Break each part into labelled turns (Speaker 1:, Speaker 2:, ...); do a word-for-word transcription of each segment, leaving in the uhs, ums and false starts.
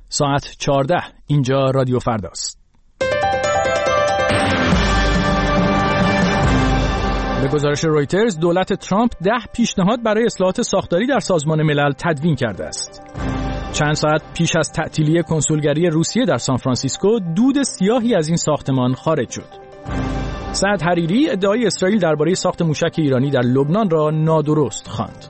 Speaker 1: ساعت چهارده، اینجا رادیو فرداست. به گزارش رویترز، دولت ترامپ ده پیشنهاد برای اصلاحات ساختاری در سازمان ملل تدوین کرده است. چند ساعت پیش از تعطیلی کنسولگری روسیه در سانفرانسیسکو، دود سیاهی از این ساختمان خارج شد. سعد حریری ادعای اسرائیل درباره ساخت موشک ایرانی در لبنان را نادرست خواند.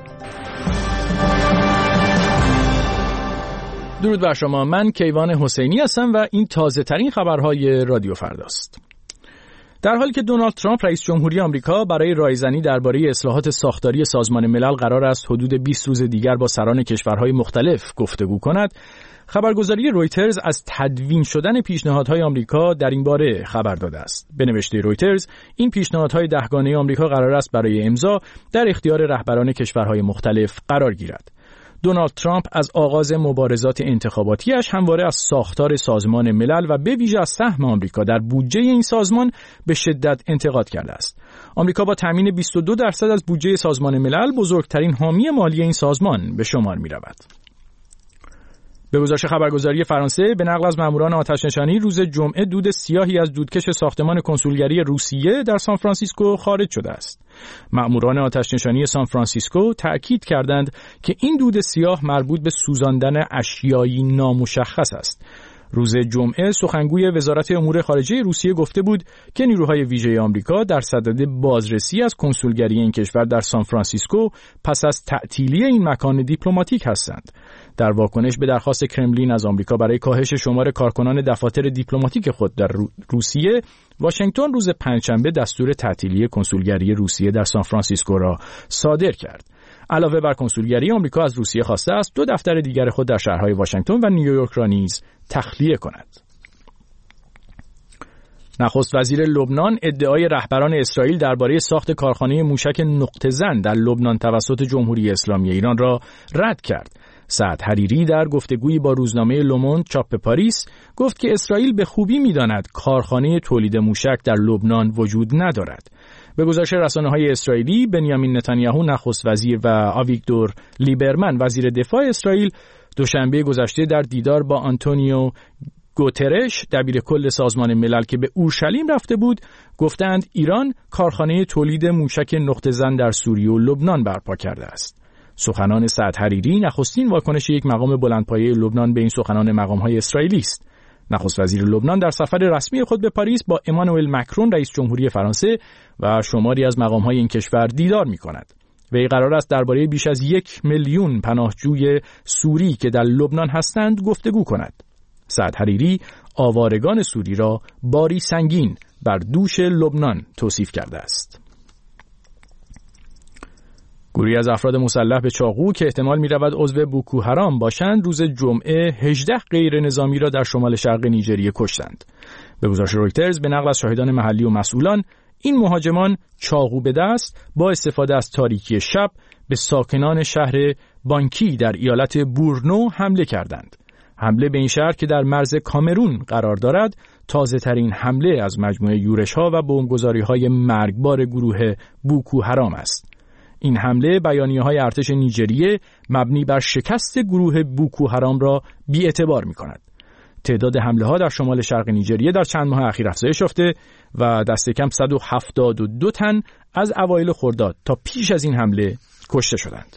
Speaker 1: درود بر شما، من کیوان حسینی هستم و این تازه ترین خبرهای رادیو فرداست. در حالی که دونالد ترامپ رئیس جمهوری آمریکا برای رایزنی درباره اصلاحات ساختاری سازمان ملل قرار است حدود بیست روز دیگر با سران کشورهای مختلف گفتگو کند، خبرگزاری رویترز از تدوین شدن پیشنهادهای آمریکا در این باره خبر داده است. به نوشته رویترز، این پیشنهادهای دهگانه آمریکا قرار است برای امضا در اختیار رهبران کشورهای مختلف قرار گیرد. دونالد ترامپ از آغاز مبارزات انتخاباتیش همواره از ساختار سازمان ملل و به ویژه از سهم آمریکا در بودجه این سازمان به شدت انتقاد کرده است. آمریکا با تامین بیست و دو درصد از بودجه سازمان ملل بزرگترین حامی مالی این سازمان به شمار می رود. به گزارش خبرگزاری فرانسه، به نقل از ماموران آتش‌نشانی، روز جمعه دود سیاهی از دودکش ساختمان کنسولگری روسیه در سانفرانسیسکو خارج شده است. ماموران آتش‌نشانی سانفرانسیسکو تأکید کردند که این دود سیاه مربوط به سوزاندن اشیایی نامشخص است. روز جمعه سخنگوی وزارت امور خارجه روسیه گفته بود که نیروهای ویژه آمریکا در صدد بازرسی از کنسولگری این کشور در سانفرانسیسکو پس از تعطیلی این مکان دیپلماتیک هستند. در واکنش به درخواست کرملین از آمریکا برای کاهش شمار کارکنان دفاتر دیپلماتیک خود در روسیه، واشنگتن روز پنجشنبه دستور تعطیلی کنسولگری روسیه در سانفرانسیسکو را صادر کرد. علاوه بر کنسولگری، آمریکا از روسیه خواسته است دو دفتر دیگر خود در شهرهای واشنگتن و نیویورک را نیز تخلیه کند. نخست وزیر لبنان ادعای رهبران اسرائیل درباره ساخت کارخانه موشک نقطه زن در لبنان توسط جمهوری اسلامی ایران را رد کرد. سعد حریری در گفتگویی با روزنامه لوموند چاپ پاریس گفت که اسرائیل به خوبی می‌داند کارخانه تولید موشک در لبنان وجود ندارد. به گزارش رسانه‌های اسرائیلی، بنیامین نتانیاهو نخست وزیر و آویگدور لیبرمن وزیر دفاع اسرائیل دوشنبه گذشته در دیدار با آنتونیو گوترش دبیر کل سازمان ملل که به اورشلیم رفته بود، گفتند ایران کارخانه تولید موشک نقطه زن در سوریه و لبنان برپا کرده است. سخنان سعد حریری نخستین واکنش یک مقام بلندپایه لبنان به این سخنان مقام‌های اسرائیلی است. نخست وزیر لبنان در سفر رسمی خود به پاریس با امانوئل مکرون رئیس جمهوری فرانسه و شماری از مقام‌های این کشور دیدار می‌کند. وی قرار است درباره بیش از یک میلیون پناهجوی سوری که در لبنان هستند گفتگو کند. سعد حریری آوارگان سوری را باری سنگین بر دوش لبنان توصیف کرده است. گروهی از افراد مسلح به چاقو که احتمال می‌رود عضو بوکو حرام باشند، روز جمعه هجده غیر نظامی را در شمال شرق نیجریه کشتند. به گزارش رویترز، به نقل از شاهدان محلی و مسئولان، این مهاجمان چاقو به دست با استفاده از تاریکی شب به ساکنان شهر بانکی در ایالت بورنو حمله کردند. حمله به این شهر که در مرز کامرون قرار دارد، تازه‌ترین حمله از مجموعه یورش‌ها و بمبگذاری‌های مرگبار گروه بوکو حرام است. این حمله بیانیه‌های ارتش نیجریه مبنی بر شکست گروه بوکو حرام را بی‌اعتبار می‌کند. تعداد حمله‌ها در شمال شرق نیجریه در چند ماه اخیر افزایش یافته و دست کم صد و هفتاد و دو تن از اوایل خرداد تا پیش از این حمله کشته شدند.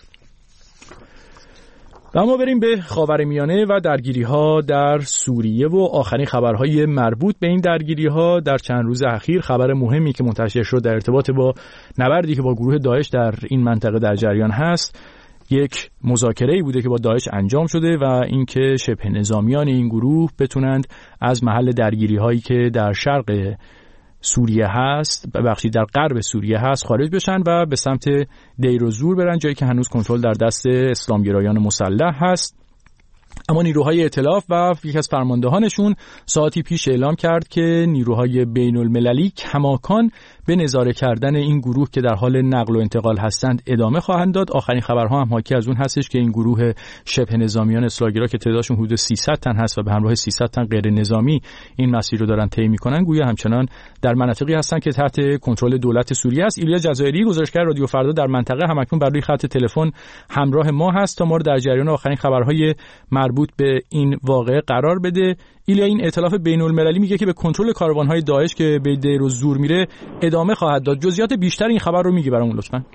Speaker 1: و اما بریم به خاورمیانه و درگیری‌ها در سوریه و آخرین خبرهای مربوط به این درگیری‌ها. در چند روز اخیر خبر مهمی که منتشر شد در ارتباط با نبردی که با گروه داعش در این منطقه در جریان هست، یک مذاکره‌ای بوده که با داعش انجام شده و اینکه شبه نظامیان این گروه بتونند از محل درگیری‌هایی که در شرق سوریه هست، ببخشید در غرب سوریه هست، خارج بشن و به سمت دیر و زور برن، جایی که هنوز کنترل در دست اسلامگرایان مسلح هست. اما نیروهای ائتلاف و یکی از فرماندهانشون ساعتی پیش اعلام کرد که نیروهای بین المللی کماکان به نظاره کردن این گروه که در حال نقل و انتقال هستند ادامه خواهند داد. آخرین خبرها هم حاکی از اون هستش که این گروه شبه نظامیان اصلاحگرا که تعدادشون حدود سیصد تن هست و به همراه سیصد تن غیر نظامی این مسیر رو دارن طی میکنن، گویا همچنان در مناطقی هستن که تحت کنترل دولت سوریه است. ایلیا جزایری گزارشگر رادیو فردا در منطقه همکنون بر روی خط تلفن همراه ما هست تا ما رو در جریان آخرین خبرهای مربوط به این واقعه قرار بده. ایلیا، این ائتلاف بین‌المللی میگه که به کنترل کاروان‌های داعش که به دیر و زور میره ادامه خواهد داد. جزئیات بیشتر این خبر رو میگی برامون لطفاً؟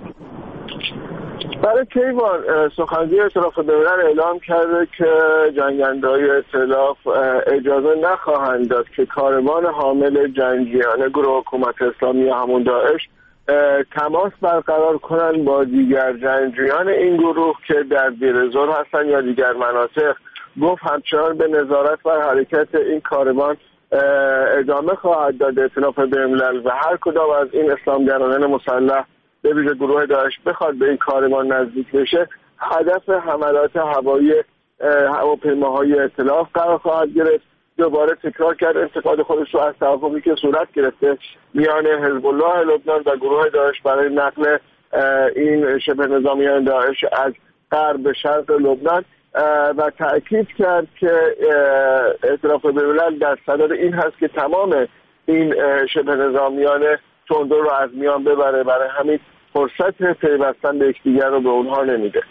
Speaker 2: برای کیوان سخنگوی ائتلاف بین‌الملل اعلام کرده که جنگنده‌های ائتلاف اجازه نخواهند داد که کاروان حامل جنگیان گروه حکومت اسلامی همون داعش تماس برقرار کنند با دیگر جنگجویان این گروه که در دیر زور هستند یا دیگر مناطق. گفت همچنان به نظارت بر حرکت این کاروان ادامه خواهد داد ائتلاف بین‌الملل و هر کدام از این اسلامگرایان مسلح به ویژه گروه داعش بخواد به این کاروان نزدیک بشه، هدف حملات هوایی هواپیماهای ائتلاف قرار خواهد گرفت. دوباره تکرار کرد انتقاد خودش رو از توافقی که صورت گرفته میان حزب الله لبنان و گروه داعش برای نقل این شبه نظامیان داعش از غرب به شرق لبنان و تأکید کرد که ائتلاف بین‌الملل در صدد این هست که تمام این شبه نظامیان تندرو رو از میان ببره، برای همین فرصت پیوستن به یکدیگر رو به اونها نمیده.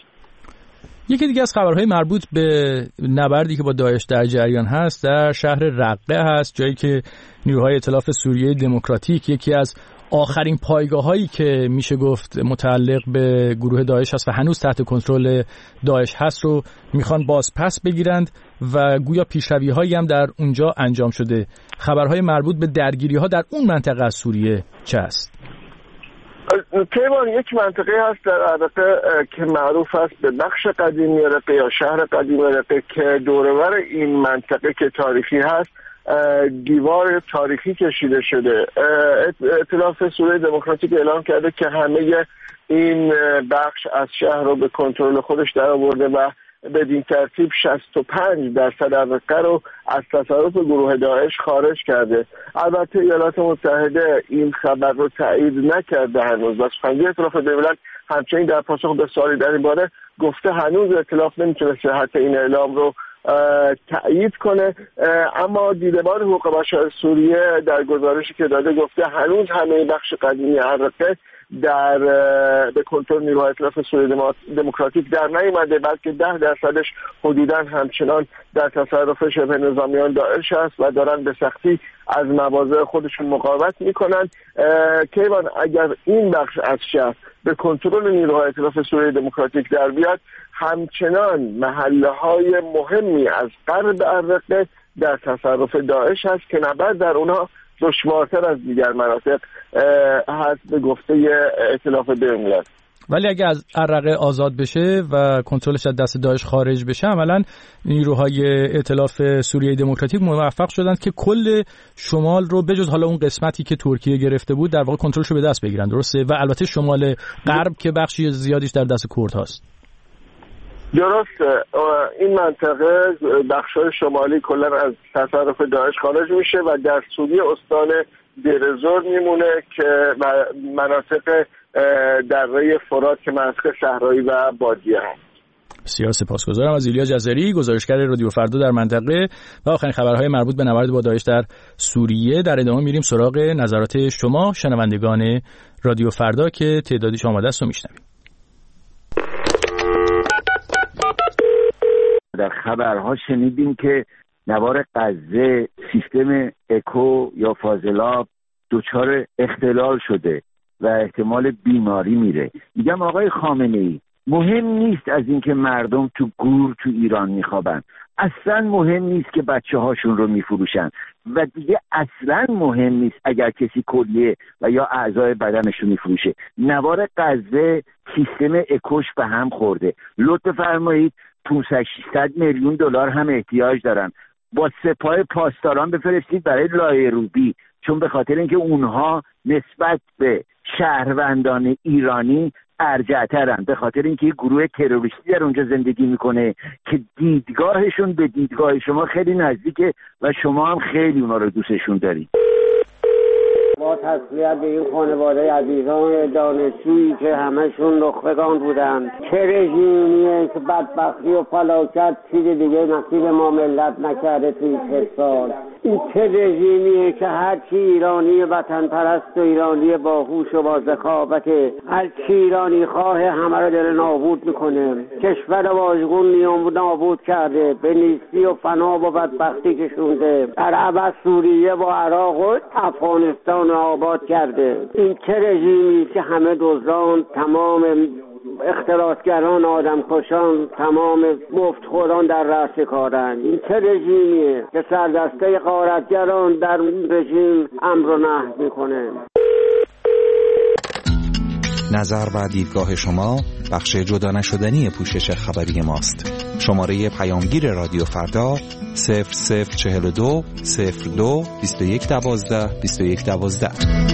Speaker 1: یکی دیگه از خبرهای مربوط به نبردی که با داعش در جریان هست در شهر رقه هست، جایی که نیروهای ائتلاف سوریه دموکراتیک یکی از آخرین پایگاه‌هایی که میشه گفت متعلق به گروه داعش هست و هنوز تحت کنترل داعش هست رو میخوان باز پس بگیرند و گویا پیشروی‌هایی هم در اونجا انجام شده. خبرهای مربوط به درگیری‌ها در اون منطقه از سوریه چه است؟
Speaker 2: کیوان، یک منطقه هست در رقه که معروف است به بخش قدیمی رقه یا شهر قدیمی رقه که دورور این منطقه که تاریخی هست دیوار تاریخی کشیده شده. ائتلاف سوریه دموکراتیک اعلام کرده که همه این بخش از شهر رو به کنترل خودش در آورده و بدین ترتیب شصت و پنج درصد رقه رو از تصرف گروه داعش خارج کرده. البته ایالات متحده این خبر رو تایید نکرده هنوز و سخنگوی ائتلاف بین‌الملل همچنین در پاسخ به سوالی در این باره گفته هنوز ائتلاف نمیتونه صحت این اعلام رو تأیید کنه، اما دیدبان حقوق بشر سوریه در گزارشی که داده گفته هنوز همه بخش قدیمی رقه در به کنترل نیروهای ائتلاف سوریه دموکراتیک در نیامده، بلکه ده درصدش حدوداً همچنان در تصرف شبه نظامیان داعش است و دارن به سختی از مواضع خودشون مقاومت میکنن. کیوان، اگر این بخش از شهر به کنترل نیروهای ائتلاف سوریه دموکراتیک در بیاد، همچنان محله‌های مهمی از غرب رقه در تصرف داعش هست که نبرد در اونها دشوارتر از دیگر مناطق هست به گفته ائتلاف بین‌الملل.
Speaker 1: ولی اگه از رقه آزاد بشه و کنترلش از دست داعش خارج بشه، عملاً نیروهای ائتلاف سوریه دموکراتیک موفق شدند که کل شمال رو بجز حالا اون قسمتی که ترکیه گرفته بود در واقع کنترلش رو به دست بگیرن، درسته؟ و البته شمال غرب که بخشی زیادیش در دست کردهاست.
Speaker 2: درسته، این منطقه بخش‌های شمالی کلا از تصرف داعش خارج میشه و در سوریه استان دیر زور میمونه که مناطق دره فرات که منطقه صحرایی و بادیه هست.
Speaker 1: بسیار سپاسگزارم از ایلیا جزایری، گزارشگر رادیو فردا در منطقه و آخرین خبرهای مربوط به نبرد با داعش در سوریه. در ادامه میریم سراغ نظرات شما شنوندگان رادیو فردا که تعدادیش آماده است و میشنویم.
Speaker 3: در خبرها شنیدیم که نوار غزه سیستم اکو یا فاضلاب دچار اختلال شده و احتمال بیماری میره. میگم آقای خامنه‌ای، مهم نیست از اینکه مردم تو گور تو ایران میخوابن، اصلا مهم نیست که بچه هاشون رو میفروشن و دیگه اصلا مهم نیست اگر کسی کلیه و یا اعضای بدنش رو میفروشه. نوار غزه سیستم اکوش به هم خورده. لطف فرمایید پانصد ششصد میلیون دلار هم احتیاج دارن، با سپاه پاسداران بفرستید برای لایروبی، چون به خاطر اینکه اونها نسبت به شهروندان ایرانی ارجع‌ترن، به خاطر اینکه یک گروه تروریستی در اونجا زندگی میکنه که دیدگاهشون به دیدگاه شما خیلی نزدیکه و شما هم خیلی اونا رو دوستشون دارید.
Speaker 4: با تسلیت به این خانواده عزیزان دانشجویی که همشون نخبگان بودند. چه رژیمیه که بدبختی و فلاکت چیز دیگه نصیب ما ملت نکرده توی چه سال. این چه رژیمیه که هرچی ایرانی وطن پرست و ایرانی باهوش و با ذکاوت هرچی ایرانی خواه همه رو دل نابود میکنه. کشور واژگون نابود کرده، به نیستی و فنا و بدبختی کشونده. در عوض سوریه و عراق و افغانستان رو آباد کرده. این چه رژیمی که همه دزدان، تمام اختلاسگران، آدمکشان، تمام مفتخوران در رأس کارن. این چه رژیمیه که سردسته غارتگران در رژیم امر و نهی میکنه.
Speaker 5: نظر و دیدگاه شما بخش جدا نشدنی پوشش خبری ماست. شماره پیامگیر رادیو فردا صفر صفر چهل و دو صفر دو بیست و یک دوازده بیست و یک دوازده.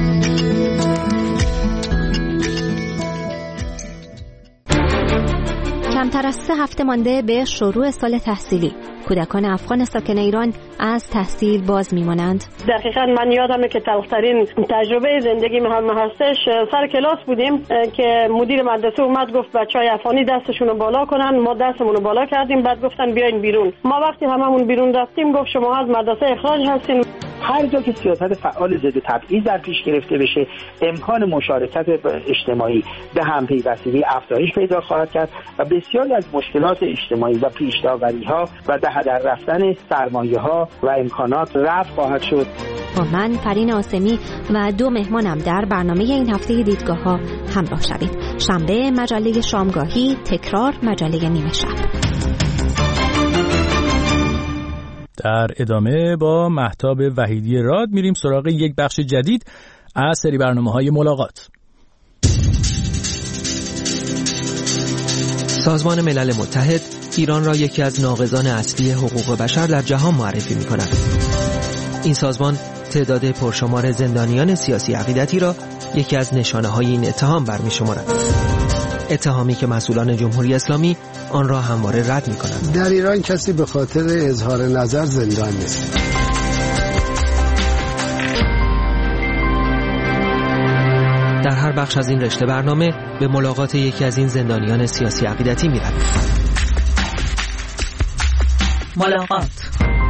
Speaker 6: کمتر از سه هفته مانده به شروع سال تحصیلی، کودکان افغان ساکن ایران از تحصیل باز میمانند.
Speaker 7: دقیقاً من یادمه که تلخترین تجربه زندگی هم هستش. سر کلاس بودیم که مدیر مدرسه اومد گفت بچهای افغانی دستشون رو بالا کنن. ما دستمون رو بالا کردیم، بعد گفتن بیاین بیرون. ما وقتی هممون بیرون رفتیم گفت شما از مدرسه اخراج هستین.
Speaker 8: هر جا که سیاست فعال ضد تبعیض در پیش گرفته بشه، امکان مشارکت اجتماعی به همپیوستگی افزایش پیدا خواهد کرد و بسیاری از مشکلات اجتماعی و پیش‌داوری‌ها و ده در رفتن سرمایه‌ها و امکانات رفع خواهد شد.
Speaker 6: با من فرین آسمی و دو مهمانم در برنامه این هفته دیدگاه‌ها همراه شوید. شنبه مجله شامگاهی، تکرار مجله نیمه شب.
Speaker 1: در ادامه با مهتاب وحیدی راد میریم سراغ یک بخش جدید از سری برنامه‌های ملاقات.
Speaker 9: سازمان ملل متحد ایران را یکی از ناقضان اصلی حقوق بشر در جهان معرفی می‌کند. این سازمان تعداد پرشمار زندانیان سیاسی عقیدتی را یکی از نشانه‌های این اتهام برمی‌شمارد. اتهامی که مسئولان جمهوری اسلامی آن را همواره رد می‌کنند.
Speaker 10: در ایران کسی به خاطر اظهار نظر زندان نیست.
Speaker 9: در هر بخش از این رشته برنامه به ملاقات یکی از این زندانیان سیاسی عقیدتی می‌رویم.
Speaker 11: ملاقات.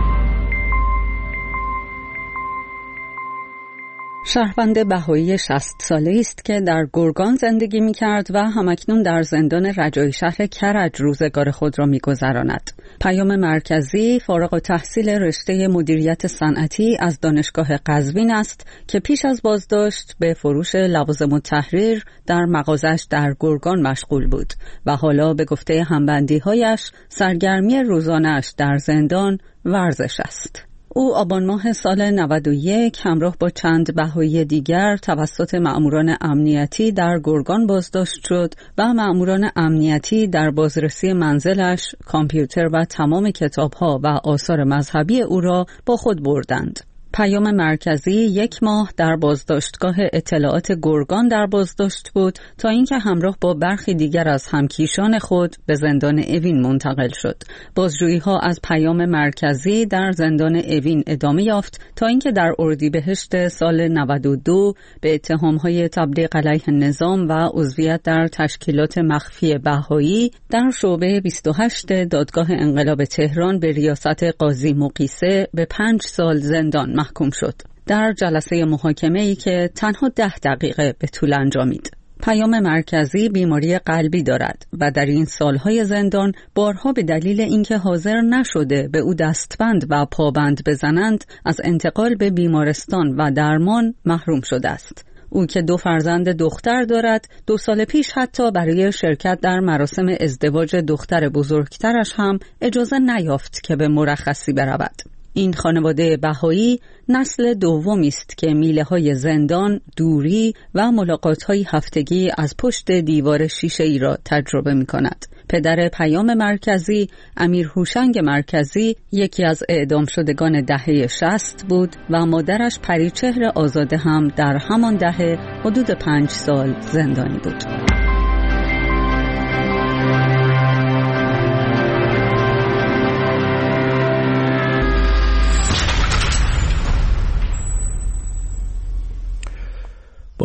Speaker 11: شهروند بهایی شصت ساله است که در گرگان زندگی می‌کرد و همکنون در زندان رجایی شهر کرج روزگار خود را می‌گذراند. پیام مرکزی فارغ التحصیل رشته مدیریت صنعتی از دانشگاه قزوین است که پیش از بازداشت به فروش لوازم التحریر در مغازش در گرگان مشغول بود و حالا به گفته همبندی‌هایش سرگرمی روزانه‌اش در زندان ورزش است. او آبان ماه سال نود و یک همراه با چند بهایی دیگر توسط مأموران امنیتی در گرگان بازداشت شد و مأموران امنیتی در بازرسی منزلش کامپیوتر و تمام کتاب‌ها و آثار مذهبی او را با خود بردند. پیام مرکزی یک ماه در بازداشتگاه اطلاعات گرگان در بازداشت بود تا اینکه همراه با برخی دیگر از همکیشان خود به زندان اوین منتقل شد. بازجویی‌ها از پیام مرکزی در زندان اوین ادامه یافت تا اینکه در اردیبهشت سال نود و دو به اتهام‌های تبلیغ علیه نظام و عضویت در تشکیلات مخفی بهایی در شعبه بیست و هشت دادگاه انقلاب تهران به ریاست قاضی مقیسه به پنج سال زندان محکوم شد. در جلسه محاکمه‌ای که تنها ده دقیقه به طول انجامید. پیام مرکزی بیماری قلبی دارد و در این سالهای زندان بارها به دلیل اینکه حاضر نشده به او دستبند و پابند بزنند از انتقال به بیمارستان و درمان محروم شده است. او که دو فرزند دختر دارد، دو سال پیش حتی برای شرکت در مراسم ازدواج دختر بزرگترش هم اجازه نیافت که به مرخصی برود. این خانواده بهایی نسل دومی است که میله‌های زندان، دوری و ملاقات‌های هفتگی از پشت دیوار شیشه‌ای را تجربه می‌کند. پدر پیام مرکزی، امیر هوشنگ مرکزی، یکی از اعدام شدگان دهه شصت بود و مادرش پریچهر آزاده هم در همان دهه حدود پنج سال زندانی بود.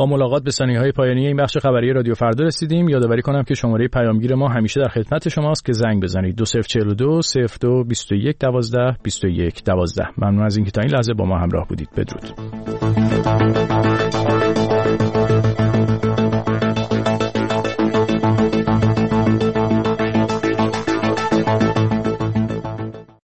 Speaker 1: با ملاقات به ثانیه‌های پایانی این بخش خبری رادیو فردا رسیدیم. یادآوری کنم که شماره پیامگیر ما همیشه در خدمت شماست که زنگ بزنید دو صفر چهل و دو صفر دو بیست و یک دوازده بیست و یک دوازده. ممنون از اینکه تا این لحظه با ما همراه بودید. بدرود.